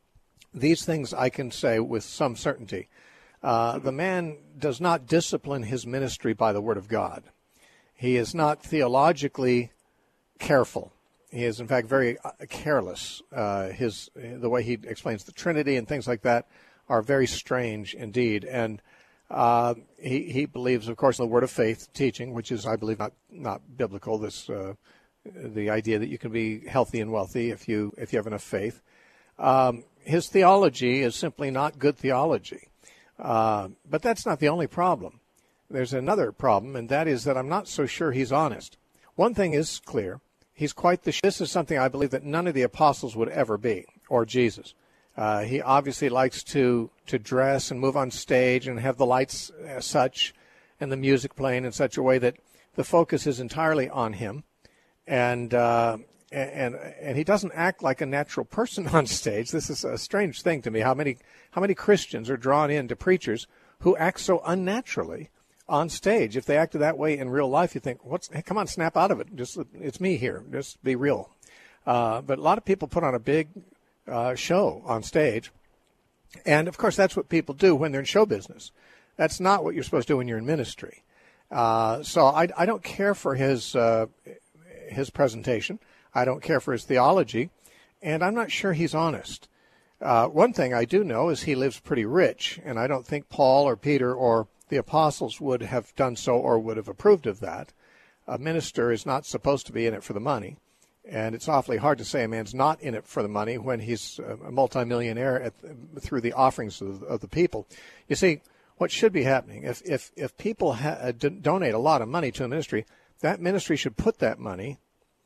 these things I can say with some certainty. Uh, the man does not discipline his ministry by the Word of God. He is not theologically careful. He is, in fact, very careless. Uh, his the way he explains the Trinity and things like that are very strange indeed. And uh, he he believes, of course, in the Word of Faith teaching, which is, I believe, not not biblical. This uh, the idea that you can be healthy and wealthy if you if you have enough faith. Um, his theology is simply not good theology. Uh, but that's not the only problem. There's another problem, and that is that I'm not so sure he's honest. One thing is clear. He's quite the... This is something I believe that none of the apostles would ever be, or Jesus. Uh, he obviously likes to, to dress and move on stage and have the lights as such and the music playing in such a way that the focus is entirely on him. And, uh, and, and he doesn't act like a natural person on stage. This is a strange thing to me, how many, how many Christians are drawn into preachers who act so unnaturally on stage. If they acted that way in real life, you think, "What's? Hey, come on, snap out of it. Just it's me here. Just be real." Uh, but a lot of people put on a big uh, show on stage, and of course, that's what people do when they're in show business. That's not what you're supposed to do when you're in ministry. Uh, so I, I don't care for his uh, his presentation. I don't care for his theology, and I'm not sure he's honest. Uh, one thing I do know is he lives pretty rich, and I don't think Paul or Peter or the apostles would have done so or would have approved of that. A minister is not supposed to be in it for the money. And it's awfully hard to say a man's not in it for the money when he's a multimillionaire at, through the offerings of, of the people. You see, what should be happening, if if, if people ha- d- donate a lot of money to a ministry, that ministry should put that money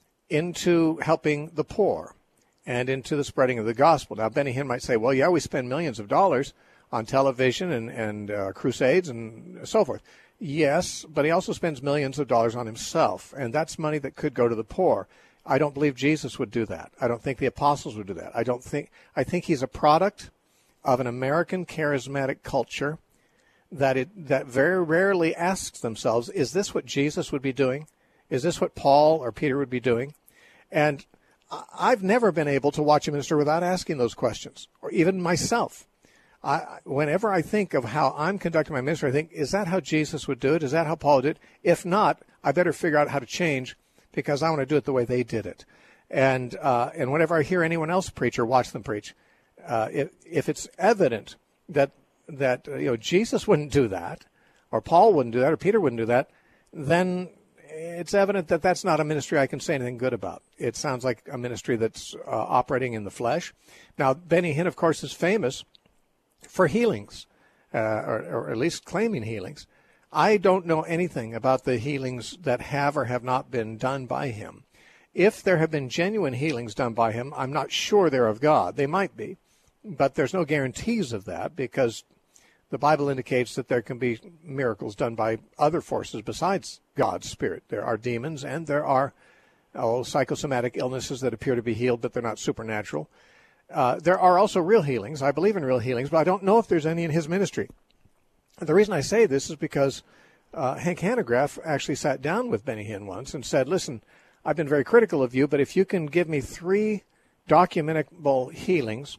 into helping the poor and into the spreading of the gospel. Now, Benny Hinn might say, well, yeah, we spend millions of dollars on television and, and uh, crusades and so forth. Yes, but he also spends millions of dollars on himself, and that's money that could go to the poor. I don't believe Jesus would do that. I don't think the apostles would do that. I don't think, I think he's a product of an American charismatic culture that it, that very rarely asks themselves, is this what Jesus would be doing? Is this what Paul or Peter would be doing? And I've never been able to watch a minister without asking those questions, or even myself. I, whenever I think of how I'm conducting my ministry, I think, is that how Jesus would do it? Is that how Paul did it? If not, I better figure out how to change, because I want to do it the way they did it. And uh, and whenever I hear anyone else preach or watch them preach, uh, if, if it's evident that that uh, you know Jesus wouldn't do that, or Paul wouldn't do that, or Peter wouldn't do that, then it's evident that that's not a ministry I can say anything good about. It sounds like a ministry that's uh, operating in the flesh. Now, Benny Hinn, of course, is famous for healings, uh, or, or at least claiming healings. I don't know anything about the healings that have or have not been done by him. If there have been genuine healings done by him, I'm not sure they're of God. They might be, but there's no guarantees of that, because the Bible indicates that there can be miracles done by other forces besides God's Spirit. There are demons, and there are oh, psychosomatic illnesses that appear to be healed, but they're not supernatural. Uh, there are also real healings. I believe in real healings, but I don't know if there's any in his ministry. The reason I say this is because uh, Hank Hanegraaff actually sat down with Benny Hinn once and said, listen, I've been very critical of you, but if you can give me three documentable healings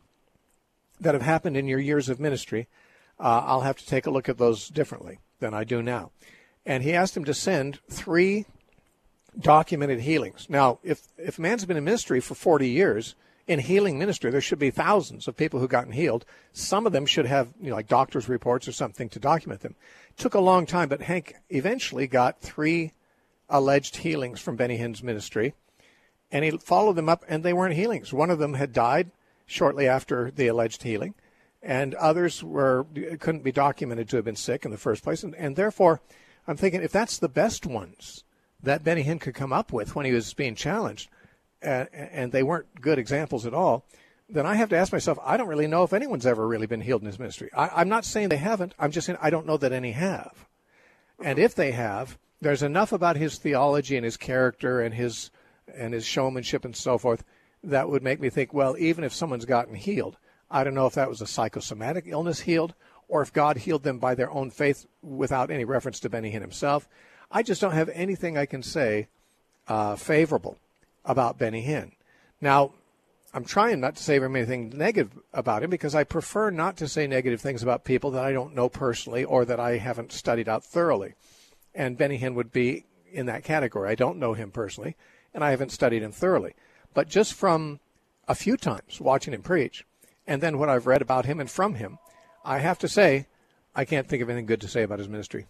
that have happened in your years of ministry, uh, I'll have to take a look at those differently than I do now. And he asked him to send three documented healings. Now, if, if a man's been in ministry for forty years, in healing ministry, there should be thousands of people who've gotten healed. Some of them should have, you know, like doctor's reports or something to document them. It took a long time, but Hank eventually got three alleged healings from Benny Hinn's ministry, and he followed them up, and they weren't healings. One of them had died shortly after the alleged healing, and others were couldn't be documented to have been sick in the first place. And, and therefore, I'm thinking, if that's the best ones that Benny Hinn could come up with when he was being challenged, Uh, and they weren't good examples at all, then I have to ask myself, I don't really know if anyone's ever really been healed in his ministry. I, I'm not saying they haven't. I'm just saying I don't know that any have. And if they have, there's enough about his theology and his character and his and his showmanship and so forth that would make me think, well, even if someone's gotten healed, I don't know if that was a psychosomatic illness healed, or if God healed them by their own faith without any reference to Benny Hinn himself. I just don't have anything I can say uh, favorable about Benny Hinn. Now, I'm trying not to say anything negative about him, because I prefer not to say negative things about people that I don't know personally or that I haven't studied out thoroughly. And Benny Hinn would be in that category. I don't know him personally, and I haven't studied him thoroughly. But just from a few times watching him preach, and then what I've read about him and from him, I have to say I can't think of anything good to say about his ministry.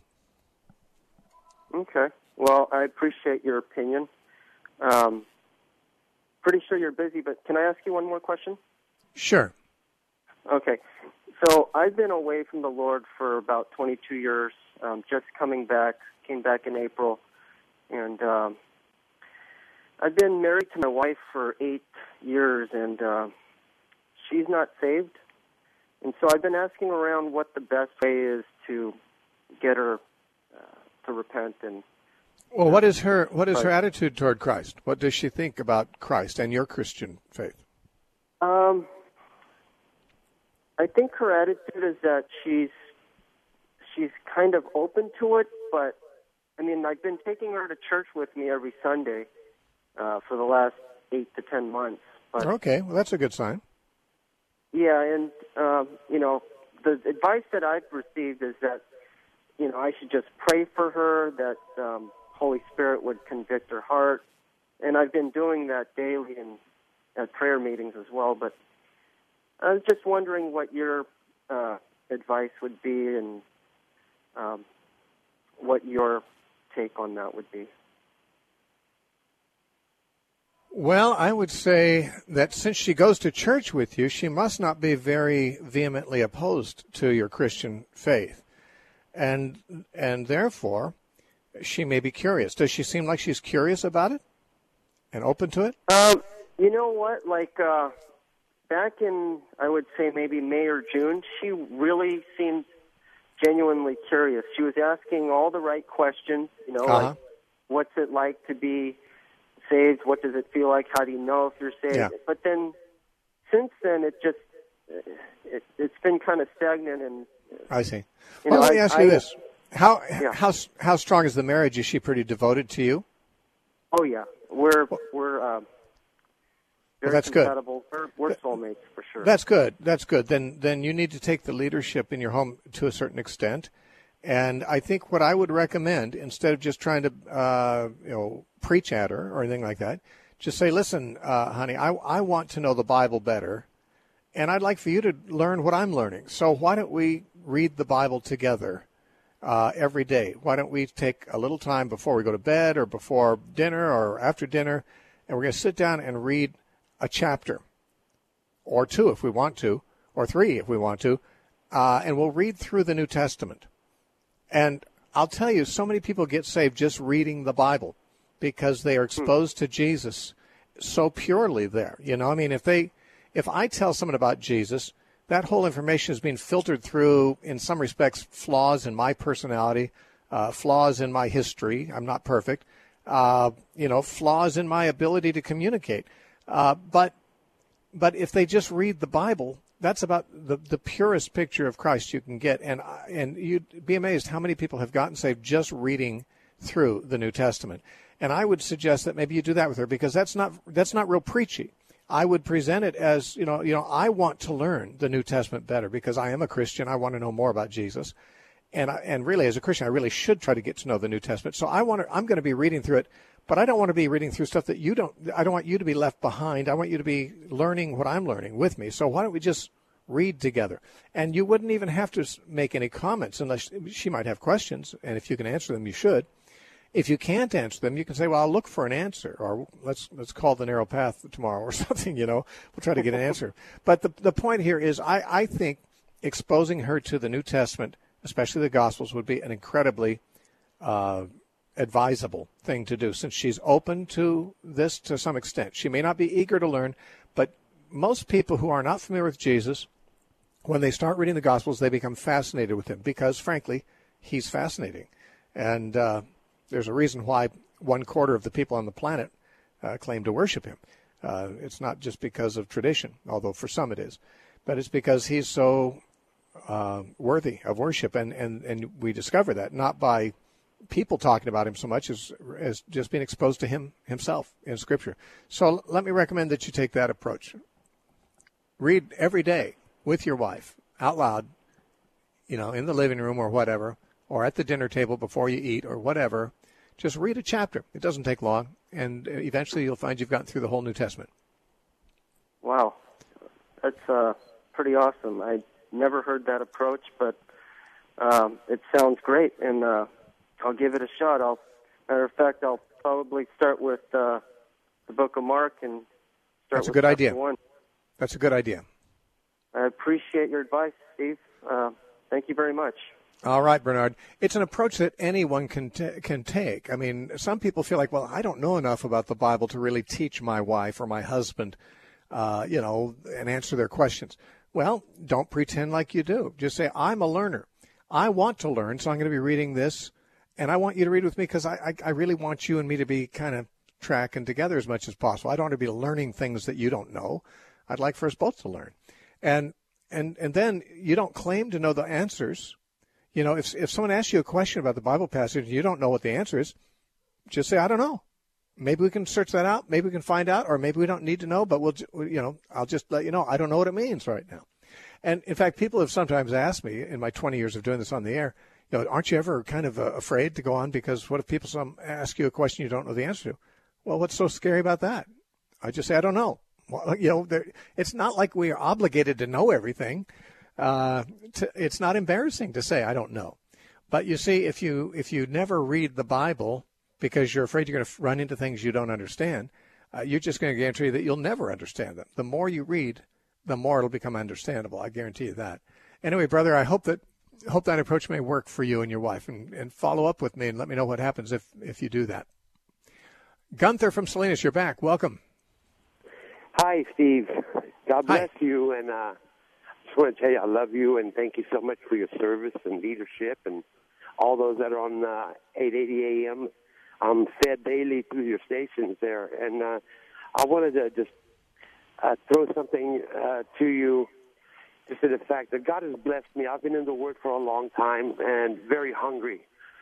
Okay. Well, I appreciate your opinion. Um, pretty sure you're busy, but can I ask you one more question? Sure. Okay. So I've been away from the Lord for about twenty-two years, um, just coming back, came back in April, and um, I've been married to my wife for eight years, and uh, she's not saved. And so I've been asking around what the best way is to get her uh, to repent. And well, what is her what is her attitude toward Christ? What does she think about Christ and your Christian faith? Um, I think her attitude is that she's she's kind of open to it, but I mean, I've been taking her to church with me every Sunday uh, for the last eight to ten months. But, okay, well, that's a good sign. Yeah, and um, you know, the advice that I've received is that you know I should just pray for her, that um, Holy Spirit would convict her heart, and I've been doing that daily in at prayer meetings as well. But I was just wondering what your uh, advice would be, and um, what your take on that would be. Well, I would say that since she goes to church with you, she must not be very vehemently opposed to your Christian faith. And and therefore, she may be curious. Does she seem like she's curious about it and open to it? Um, you know what? Like uh, back in, I would say maybe May or June, she really seemed genuinely curious. She was asking all the right questions, you know, Uh-huh. like what's it like to be saved? What does it feel like? How do you know if you're saved? Yeah. But then, since then, it just it, it's been kind of stagnant. And I see. you Well, know, let me I- ask you I- this: how Yeah. how how strong is the marriage? Is she pretty devoted to you? Oh yeah, we're we're um, very that's good. compatible. We're, we're soulmates for sure. That's good. That's good. Then then you need to take the leadership in your home to a certain extent. And I think what I would recommend, instead of just trying to uh, you know preach at her or anything like that, just say, listen, uh, honey, I, I want to know the Bible better, and I'd like for you to learn what I'm learning. So why don't we read the Bible together uh, every day? Why don't we take a little time before we go to bed or before dinner or after dinner, and we're going to sit down and read a chapter or two if we want to, or three if we want to, uh, and we'll read through the New Testament. And I'll tell you, so many people get saved just reading the Bible because they are exposed to Jesus so purely there. You know, I mean, if they, if I tell someone about Jesus, that whole information is being filtered through, in some respects, flaws in my personality, uh, flaws in my history. I'm not perfect. Uh, you know, flaws in my ability to communicate. Uh, but, but if they just read the Bible, that's about the, the purest picture of Christ you can get. And and you'd be amazed how many people have gotten saved just reading through the New Testament. And I would suggest that maybe you do that with her, because that's not that's not real preachy. I would present it as, you know, you know, I want to learn the New Testament better because I am a Christian. I want to know more about Jesus. And I, and really, as a Christian, I really should try to get to know the New Testament. So I want to, I'm going to be reading through it, but I don't want to be reading through stuff that you don't, I don't want you to be left behind. I want you to be learning what I'm learning with me. So why don't we just read together? And you wouldn't even have to make any comments unless she might have questions. And if you can answer them, you should. If you can't answer them, you can say, well, I'll look for an answer, or let's let's call the narrow path tomorrow or something, you know. We'll try to get an answer. But the the point here is I, I think exposing her to the New Testament, especially the Gospels, would be an incredibly uh, advisable thing to do, since she's open to this to some extent. She may not be eager to learn, but most people who are not familiar with Jesus, when they start reading the Gospels, they become fascinated with him because, frankly, he's fascinating. And uh, there's a reason why one quarter of the people on the planet uh, claim to worship him. Uh, it's not just because of tradition, although for some it is, but it's because he's so uh, worthy of worship. And, and, and we discover that not by people talking about him so much as, as just being exposed to him himself in Scripture. So let me recommend that you take that approach. Read every day with your wife out loud, you know, in the living room or whatever, or at the dinner table before you eat or whatever. Just read a chapter. It doesn't take long, and eventually you'll find you've gotten through the whole New Testament. Wow. That's uh, pretty awesome. I never heard that approach, but um, it sounds great, and uh, I'll give it a shot. I'll, matter of fact, I'll probably start with uh, the Book of Mark and start That's a with good chapter idea. one. That's a good idea. I appreciate your advice, Steve. Uh, thank you very much. All right, Bernard. It's an approach that anyone can t- can take. I mean, some people feel like, well, I don't know enough about the Bible to really teach my wife or my husband, uh, you know, and answer their questions. Well, don't pretend like you do. Just say, I'm a learner. I want to learn, so I'm going to be reading this, and I want you to read with me because I, I, I really want you and me to be kind of tracking together as much as possible. I don't want to be learning things that you don't know. I'd like for us both to learn. And and and then you don't claim to know the answers. You know, if if someone asks you a question about the Bible passage and you don't know what the answer is, just say, I don't know. Maybe we can search that out. Maybe we can find out, or maybe we don't need to know, but we'll, you know, I'll just let you know. I don't know what it means right now. And in fact, people have sometimes asked me in my twenty years of doing this on the air, you know, aren't you ever kind of uh, afraid to go on? Because what if people some ask you a question you don't know the answer to? Well, what's so scary about that? I just say, I don't know. Well, you know, there, it's not like we are obligated to know everything. Uh, to, it's not embarrassing to say I don't know. But you see, if you if you never read the Bible because you're afraid you're going to run into things you don't understand, uh, you're just going to guarantee that you'll never understand them. The more you read, the more it'll become understandable. I guarantee you that. Anyway, brother, I hope that hope that approach may work for you and your wife, and, and follow up with me and let me know what happens if, if you do that. Gunther from Salinas, you're back. Welcome. Hi, Steve. God bless Hi. you, and uh, I just want to tell you I love you, and thank you so much for your service and leadership, and all those that are on uh, eight eighty A M. I'm fed daily through your stations there, and uh, I wanted to just uh, throw something uh, to you, just to the fact that God has blessed me. I've been in the Word for a long time and very hungry,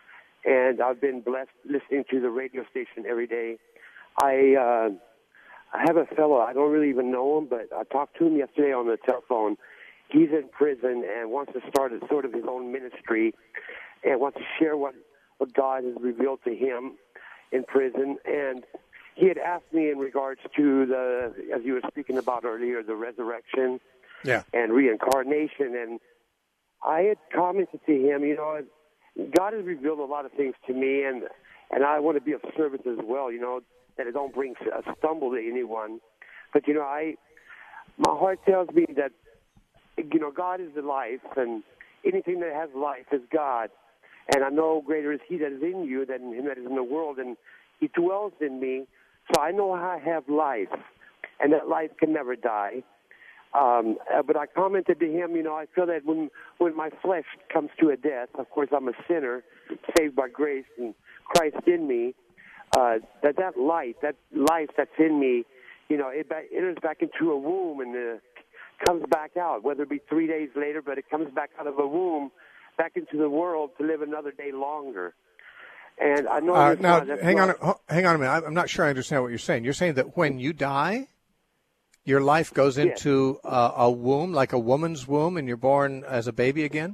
and I've been blessed listening to the radio station every day. I uh, I have a fellow, I don't really even know him, but I talked to him yesterday on the telephone. He's in prison and wants to start a, sort of his own ministry and wants to share what, what God has revealed to him in prison. And he had asked me in regards to the, as you were speaking about earlier, the resurrection Yeah. and reincarnation. And I had commented to him, you know, God has revealed a lot of things to me, and, and I want to be of service as well, you know, that it don't bring a stumble to anyone. But, you know, I, my heart tells me that, you know, God is the life, and anything that has life is God. And I know greater is he that is in you than him that is in the world, and he dwells in me. So I know I have life, and that life can never die. Um, uh, but I commented to him, you know, I feel that when when my flesh comes to a death, of course I'm a sinner, saved by grace and Christ in me, uh, that that life, that life that's in me, you know, it back, enters back into a womb and uh, comes back out, whether it be three days later, but it comes back out of a womb, back into the world to live another day longer. And I know Uh, now, not, hang not, on, hang on a minute. I'm not sure I understand what you're saying. You're saying that when you die, your life goes into yes. uh, a womb, like a woman's womb, and you're born as a baby again?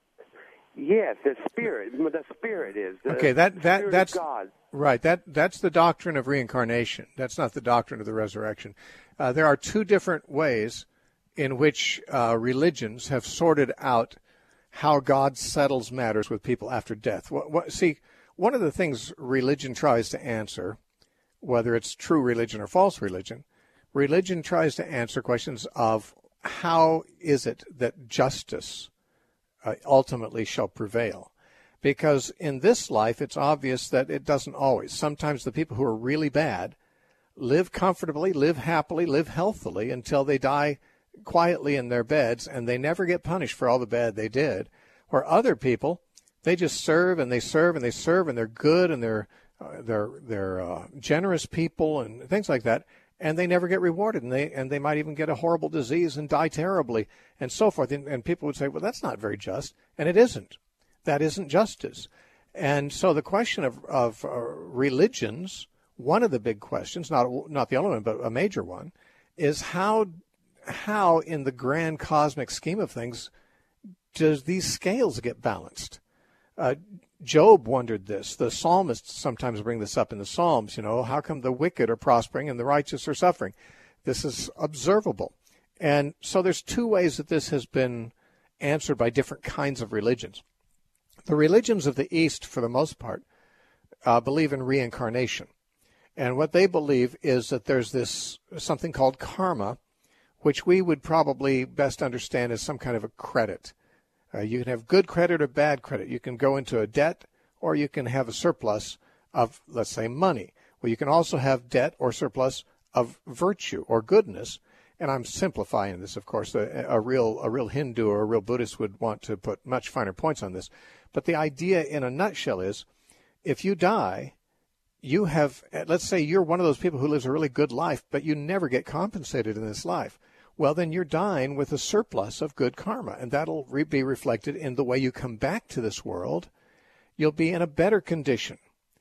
Yes, the spirit. The spirit is. The Okay, that, that spirit that's of God. right. That that's the doctrine of reincarnation. That's not the doctrine of the resurrection. Uh, there are two different ways in which uh, religions have sorted out how God settles matters with people after death. What, what, see, one of the things religion tries to answer, whether it's true religion or false religion, religion tries to answer questions of how is it that justice uh, ultimately shall prevail. Because in this life, it's obvious that it doesn't always. Sometimes the people who are really bad live comfortably, live happily, live healthily until they die quietly in their beds, and they never get punished for all the bad they did. Where other people, they just serve and they serve and they serve, and they're good and they're uh, they're they're uh, generous people and things like that, and they never get rewarded, and they and they might even get a horrible disease and die terribly and so forth. And, and people would say, well, that's not very just, and it isn't. That isn't justice. And so the question of of uh, religions, one of the big questions, not not the only one, but a major one, is how. How, in the grand cosmic scheme of things, does these scales get balanced? Uh, Job wondered this. The psalmists sometimes bring this up in the Psalms. You know, how come the wicked are prospering and the righteous are suffering? This is observable. And so there's two ways that this has been answered by different kinds of religions. The religions of the East, for the most part, uh, believe in reincarnation. And what they believe is that there's this something called karma, which we would probably best understand as some kind of a credit. Uh, you can have good credit or bad credit. You can go into a debt, or you can have a surplus of, let's say, money. Well, you can also have debt or surplus of virtue or goodness. And I'm simplifying this, of course. A, a real a real Hindu or a real Buddhist would want to put much finer points on this. But the idea in a nutshell is, if you die, you have, let's say you're one of those people who lives a really good life, but you never get compensated in this life. Well, then you're dying with a surplus of good karma, and that'll re- be reflected in the way you come back to this world. You'll be in a better condition.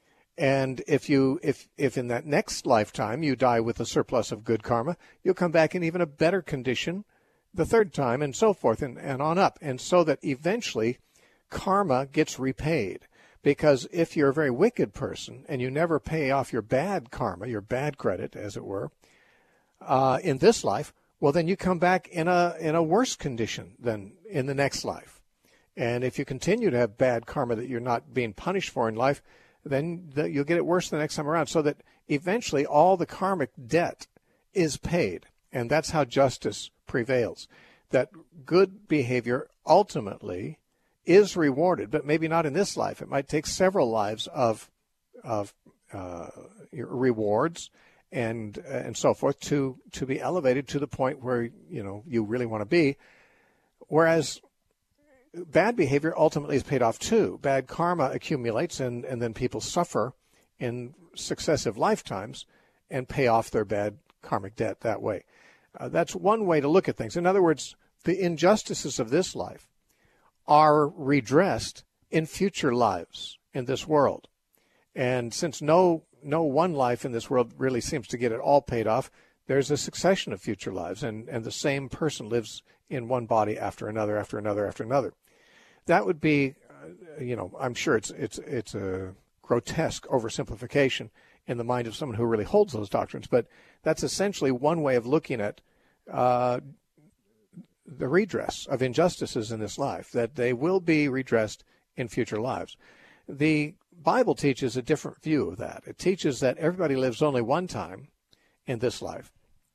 And if you, if, if in that next lifetime you die with a surplus of good karma, you'll come back in even a better condition the third time, and so forth, and, and on up. And so that eventually karma gets repaid. Because if you're a very wicked person and you never pay off your bad karma, your bad credit, as it were, uh, in this life, well, then you come back in a in a worse condition than in the next life. And if you continue to have bad karma that you're not being punished for in life, then the, you'll get it worse the next time around, so that eventually all the karmic debt is paid. And that's how justice prevails. That good behavior ultimately is rewarded, but maybe not in this life. It might take several lives of of uh, rewards and and so forth to to be elevated to the point where, you know, you really want to be. Whereas bad behavior ultimately is paid off too. Bad karma accumulates, and, and then people suffer in successive lifetimes and pay off their bad karmic debt that way. Uh, that's one way to look at things. In other words, the injustices of this life are redressed in future lives in this world. And since no no one life in this world really seems to get it all paid off, there's a succession of future lives, and, and the same person lives in one body after another, after another, after another. That would be, uh, you know, I'm sure it's it's it's a grotesque oversimplification in the mind of someone who really holds those doctrines, but that's essentially one way of looking at uh, the redress of injustices in this life, that they will be redressed in future lives. The Bible teaches a different view of that. It teaches that everybody lives only one time in this life,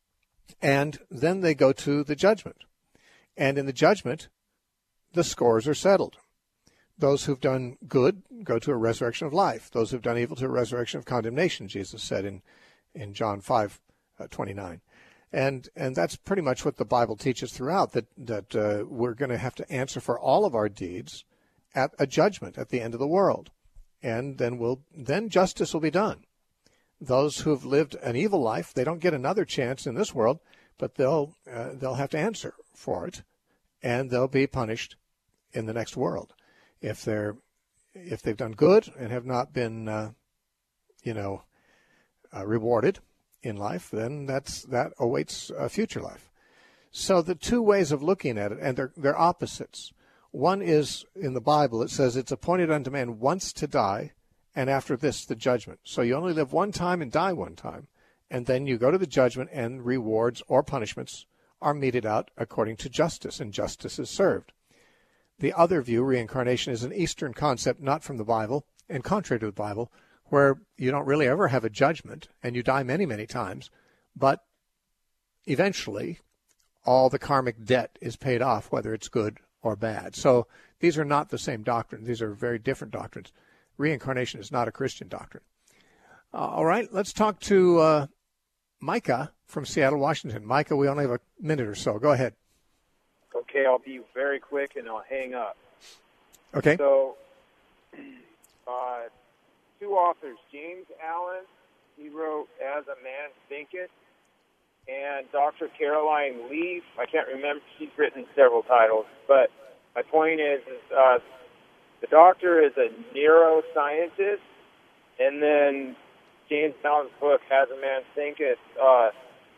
and then they go to the judgment. And in the judgment, the scores are settled. Those who've done good go to a resurrection of life. Those who've done evil to a resurrection of condemnation, Jesus said in, in John five twenty-nine. And and that's pretty much what the Bible teaches throughout, that, that uh, we're going to have to answer for all of our deeds at a judgment at the end of the world. And then we'll then justice will be done. Those who've lived an evil life, they don't get another chance in this world, but they'll uh, they'll have to answer for it, and they'll be punished in the next world. If they're if they've done good and have not been, uh, you know, uh, rewarded in life, then that's that awaits a future life. So the two ways of looking at it, and they're they're opposites. One is in the Bible. It says it's appointed unto man once to die, and after this the judgment. So you only live one time and die one time, and then you go to the judgment, and rewards or punishments are meted out according to justice, and justice is served. The other view, reincarnation, is an Eastern concept, not from the Bible, and contrary to the Bible, where you don't really ever have a judgment, and you die many, many times, but eventually all the karmic debt is paid off, whether it's good or bad. So these are not the same doctrine. These are very different doctrines. Reincarnation is not a Christian doctrine. Uh, all right, let's talk to uh, Micah from Seattle, Washington. Micah, we only have a minute or so. Go ahead. Okay, I'll be very quick and I'll hang up. Okay. So, uh, two authors, James Allen, he wrote As a Man Thinketh, and Doctor Caroline Leaf, I can't remember, she's written several titles, but my point is, is uh, the doctor is a neuroscientist, and then James Allen's book, As a Man Thinketh, uh,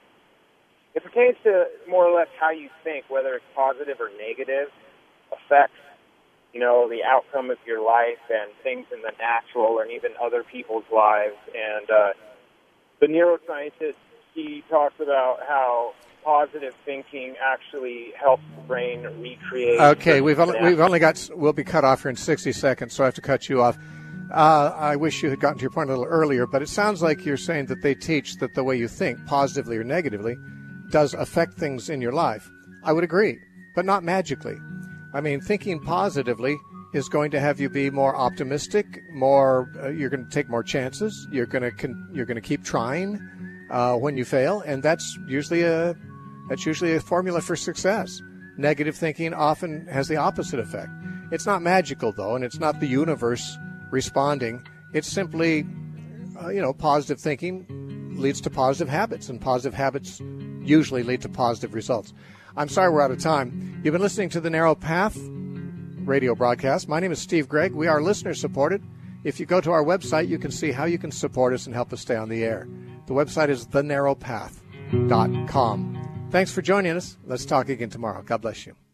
it pertains to more or less how you think, whether it's positive or negative, affects, you know, the outcome of your life and things in the natural and even other people's lives. And uh, the neuroscientist, he talks about how positive thinking actually helps the brain recreate. Okay, we've only, we've only got, we'll be cut off here in sixty seconds, so I have to cut you off. Uh, I wish you had gotten to your point a little earlier, but it sounds like you're saying that they teach that the way you think, positively or negatively, does affect things in your life. I would agree, but not magically. I mean, thinking positively is going to have you be more optimistic, more, uh, you're going to take more chances, you're going to con- you're going to keep trying uh, when you fail, and that's usually a that's usually a formula for success. Negative thinking often has the opposite effect. It's not magical, though, and it's not the universe responding. It's simply, uh, you know, positive thinking leads to positive habits, and positive habits usually lead to positive results. I'm sorry we're out of time. You've been listening to the Narrow Path radio broadcast. My name is Steve Gregg. We are listener-supported. If you go to our website, you can see how you can support us and help us stay on the air. The website is the narrow path dot com. Thanks for joining us. Let's talk again tomorrow. God bless you.